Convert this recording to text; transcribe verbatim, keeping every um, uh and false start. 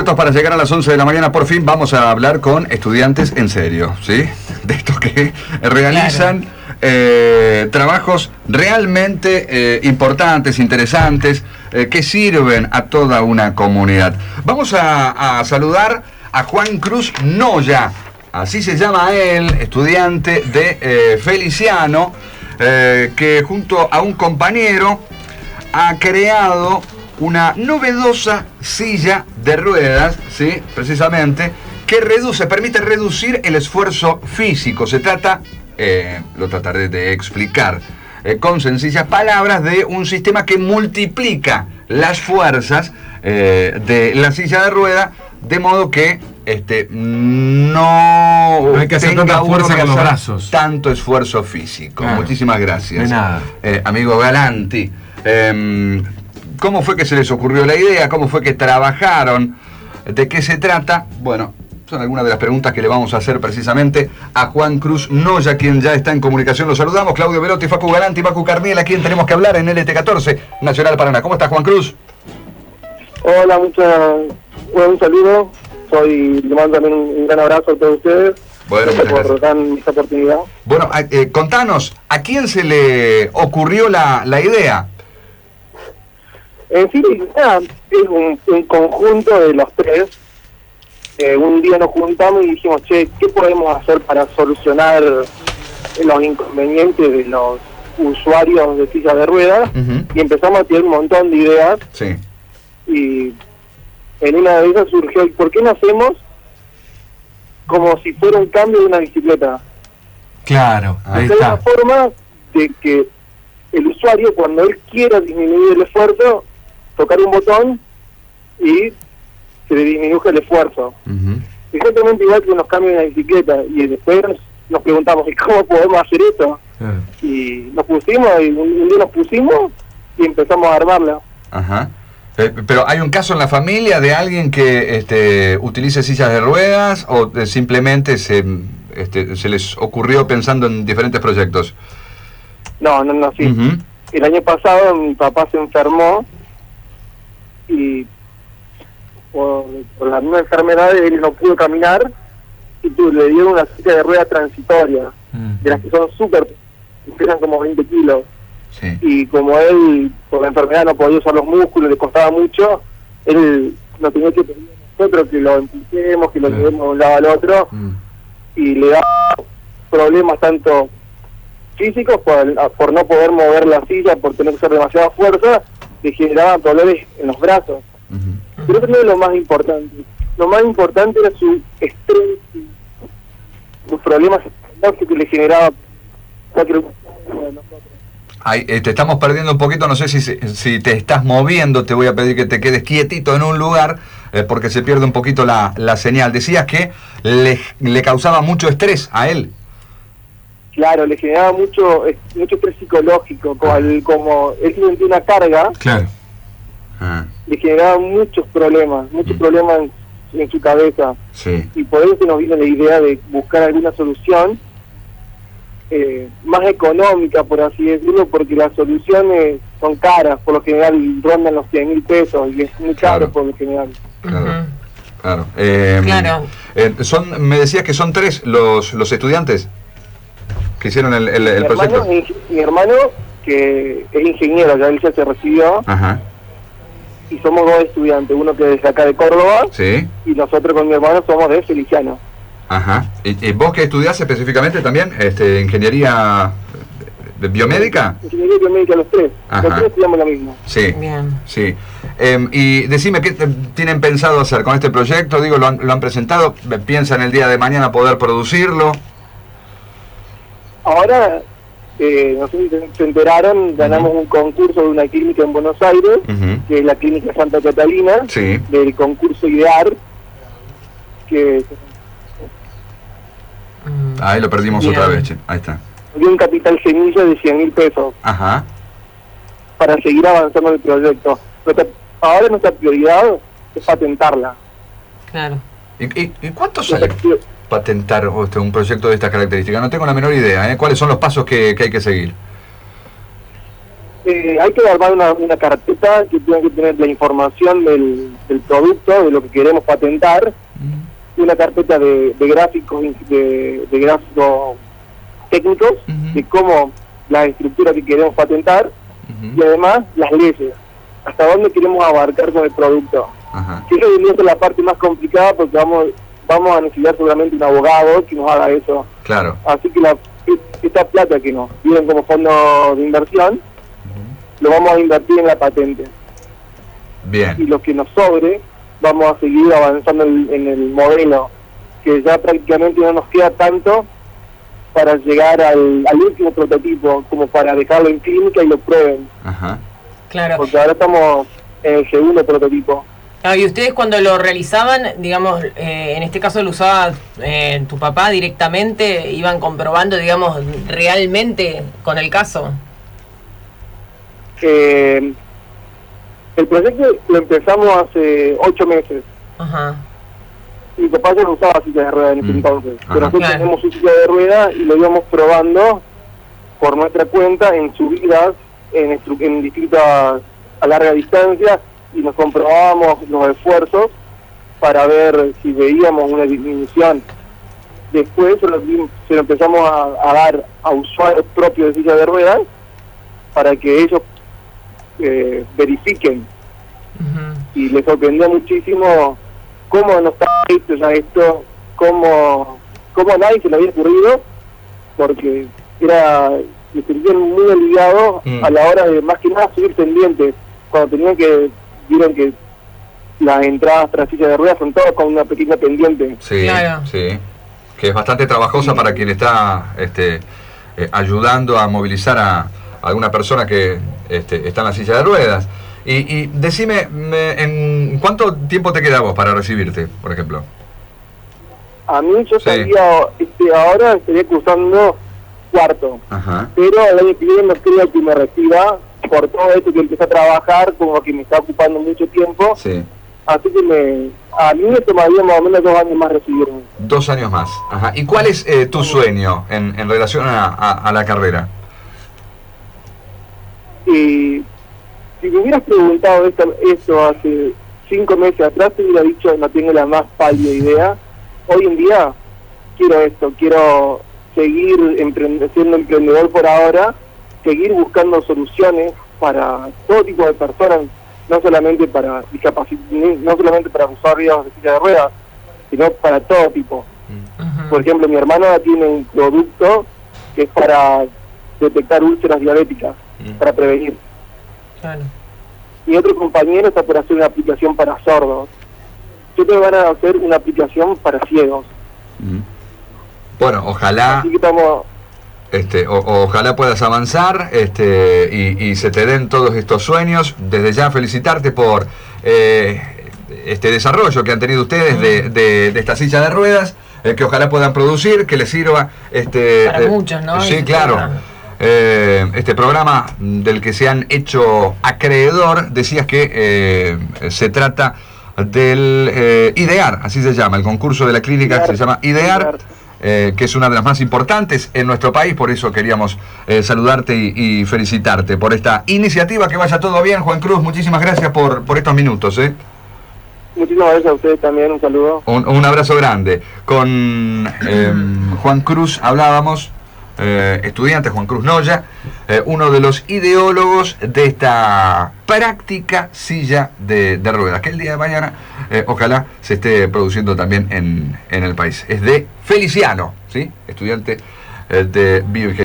minutos para llegar a las once de la mañana. Por fin vamos a hablar con estudiantes en serio, ¿sí? De estos que realizan claro. eh, trabajos realmente eh, importantes, interesantes, eh, que sirven a toda una comunidad. Vamos a, a saludar a Juan Cruz Noya, así se llama él, estudiante de eh, Feliciano, eh, que junto a un compañero ha creado una novedosa silla de ruedas, ¿sí? Precisamente, que reduce, permite reducir el esfuerzo físico. Se trata, eh, lo trataré de explicar eh, con sencillas palabras, de un sistema que multiplica las fuerzas eh, de la silla de rueda, de modo que este, no, no hay que hacer tanta fuerza con los brazos, tanto esfuerzo físico. Claro. Muchísimas gracias. De nada. Eh, amigo Galanti. Eh, ¿Cómo fue que se les ocurrió la idea? ¿Cómo fue que trabajaron? ¿De qué se trata? Bueno, son algunas de las preguntas que le vamos a hacer precisamente a Juan Cruz Noya, quien ya está en comunicación. Los saludamos, Claudio Velotti, Facu Galanti, Facu Carniel, a quien tenemos que hablar en L T catorce, Nacional Paraná. ¿Cómo estás, Juan Cruz? Hola, muchas, bueno, un saludo. Soy, le mando también un, un gran abrazo a todos ustedes. Bueno, gracias por darme esta oportunidad. Bueno, eh, contanos, ¿a quién se le ocurrió la, la idea? En fin, es un, un conjunto de los tres. Eh, un día nos juntamos y dijimos, che, ¿qué podemos hacer para solucionar los inconvenientes de los usuarios de sillas de ruedas? Uh-huh. Y empezamos a tener un montón de ideas. Sí. Y en una de esas surgió, ¿por qué no hacemos como si fuera un cambio de una bicicleta? Claro, ahí está. está. Una forma de que el usuario, cuando él quiera disminuir el esfuerzo, tocar un botón y se le disminuye el esfuerzo. Uh-huh. Exactamente igual que nos cambios en la bicicleta. Y después nos preguntamos, ¿y cómo podemos hacer esto? Uh-huh. Y nos pusimos, y un, un día nos pusimos y empezamos a armarla. Ajá. Eh, pero ¿hay un caso en la familia de alguien que este, utilice sillas de ruedas o eh, simplemente se, este, se les ocurrió pensando en diferentes proyectos? No, no, no, sí. Uh-huh. El año pasado mi papá se enfermó y por, por la misma enfermedad él no pudo caminar y tú, le dieron una silla de rueda transitoria, uh-huh. de las que son súper, pesan como veinte kilos. Sí. Y como él por la enfermedad no podía usar los músculos, le costaba mucho, él no tenía que pedir a nosotros que lo empujemos, que lo llevemos uh-huh. de un lado al otro, uh-huh. y le da problemas tanto físicos por, por no poder mover la silla, por tener que hacer demasiada fuerza, le generaban dolores en los brazos. Uh-huh. Pero eso no es lo más importante. Lo más importante era su estrés, sus problemas que le generaba cualquier cosa de nosotros. Ay, eh, te estamos perdiendo un poquito, no sé si, si te estás moviendo, te voy a pedir que te quedes quietito en un lugar, eh, porque se pierde un poquito la, la señal. Decías que le, le causaba mucho estrés a él. Claro, le generaba mucho mucho estrés psicológico, como, el, como él sentía una carga, claro. ah. le generaba muchos problemas, muchos mm. problemas en, en su cabeza. Sí. Y por eso nos vino la idea de buscar alguna solución eh, más económica, por así decirlo, porque las soluciones son caras, por lo general rondan los cien mil pesos, y es muy caro claro. por lo general. Claro. Uh-huh. Claro. Eh, claro. Eh, son, me decías que son tres los, los estudiantes que hicieron el, el, el mi proyecto. Hermano, mi hermano, que es ingeniero, ya él ya se recibió. Ajá. Y somos dos estudiantes, uno que es acá de Córdoba, sí. y nosotros con mi hermano somos de Feliciano. Ajás. ¿Y, y vos qué estudiás específicamente también? Este, ¿Ingeniería biomédica? Ingeniería biomédica los tres. Ajá. Los tres estudiamos lo mismo. Sí. Bien. Sí. Eh, y decime, ¿qué tienen pensado hacer con este proyecto? Digo, ¿lo han, lo han presentado? ¿Piensan el día de mañana poder producirlo? Ahora, eh, no sé si se enteraron, ganamos uh-huh. un concurso de una clínica en Buenos Aires, uh-huh. que es la Clínica Santa Catalina, sí. del concurso IDEAR, que... Ahí lo perdimos Bien. otra vez, che. Ahí está. Dio un capital semilla de cien mil pesos. Ajá. Para seguir avanzando en el proyecto. Nuestra, ahora nuestra prioridad es patentarla. Claro. ¿Y, y, y cuánto sale patentar este, un proyecto de estas características? No tengo la menor idea, ¿eh? ¿Cuáles son los pasos que, que hay que seguir? Eh, hay que armar una, una carpeta que tenga que tener la información del, del producto, de lo que queremos patentar, uh-huh. una carpeta de, de gráficos de, de gráficos técnicos, uh-huh. de cómo la estructura que queremos patentar, uh-huh. y además las leyes, hasta dónde queremos abarcar con el producto. Uh-huh. Que eso debería ser la parte más complicada, porque vamos vamos a necesitar seguramente un abogado que nos haga eso. Claro. Así que la, esta plata que nos piden como fondo de inversión, uh-huh. lo vamos a invertir en la patente. Bien. Y lo que nos sobre, vamos a seguir avanzando en, en el modelo, que ya prácticamente no nos queda tanto para llegar al, al último prototipo, como para dejarlo en clínica y lo prueben. Ajá. Claro. Porque ahora estamos en el segundo prototipo. Ah, y ustedes cuando lo realizaban, digamos, eh, en este caso lo usaba eh, tu papá directamente, iban comprobando, digamos, realmente con el caso. Eh, el proyecto lo empezamos hace ocho meses. Ajá. Mi papá ya no usaba silla de ruedas en ese mm. entonces. Ajá. Pero nosotros Claro. tenemos su silla de ruedas y lo íbamos probando por nuestra cuenta en subidas, en, estru- en distintas, a larga distancia, y nos comprobábamos los esfuerzos para ver si veíamos una disminución. Después se lo, se lo empezamos a, a dar a usuarios propios de silla de ruedas para que ellos eh, verifiquen. Uh-huh. Y les sorprendió muchísimo cómo no estaba hecho ya esto, cómo, cómo a nadie se le había ocurrido, porque era se sentían muy aliviados mm. a la hora de más que nada subir pendientes, cuando tenían que, vieron que las entradas tras silla de ruedas son todas con una pequeña pendiente. Sí, claro. sí, que es bastante trabajosa sí. para quien está este, eh, ayudando a movilizar a alguna persona que este, está en la silla de ruedas. Y, y decime, ¿en cuánto tiempo te queda vos para recibirte, por ejemplo? A mí yo sí. estaría, este, ahora estaría cursando cuarto, Ajá. pero el año que viene no creo que me reciba, por todo esto que empecé a trabajar, como que me está ocupando mucho tiempo, sí. así que me, a mí me tomaría más o menos dos años más recibirme. Dos años más, ajá. ¿Y cuál es eh, tu sueño en, en relación a, a, a la carrera? Y si me hubieras preguntado esto, esto hace cinco meses atrás, te hubiera dicho, no tengo la más pálida idea. Hoy en día quiero esto, quiero seguir emprend- siendo emprendedor por ahora, seguir buscando soluciones para todo tipo de personas, no solamente para discapaci- no solamente para usuarios de silla de ruedas, sino para todo tipo. Uh-huh. Por ejemplo, mi hermana tiene un producto que es para detectar úlceras diabéticas, uh-huh. para prevenir. Claro. Mi otro compañero está por hacer una aplicación para sordos. Yo te van a hacer una aplicación para ciegos. Uh-huh. Bueno, ojalá Así que estamos... este, o, ojalá puedas avanzar este, y, y se te den todos estos sueños. Desde ya felicitarte por eh, este desarrollo que han tenido ustedes de, de, de esta silla de ruedas, eh, que ojalá puedan producir, que les sirva este, para eh, muchos, ¿no? Sí, claro. Eh, este programa del que se han hecho acreedor, decías que eh, se trata del eh, IDEAR, así se llama, el concurso de la clínica IDEAR, se llama IDEAR, IDEAR. Eh, que es una de las más importantes en nuestro país, por eso queríamos eh, saludarte y, y felicitarte por esta iniciativa. Que vaya todo bien, Juan Cruz, muchísimas gracias por, por estos minutos. ¿eh? Muchísimas gracias a ustedes también, un saludo. Un, un abrazo grande. Con eh, Juan Cruz hablábamos, eh, estudiante Juan Cruz Noya, eh, uno de los ideólogos de esta práctica silla de, de ruedas, que el día de mañana eh, ojalá se esté produciendo también en, en el país. Es de Feliciano, ¿sí? Estudiante eh, de bioingeniería.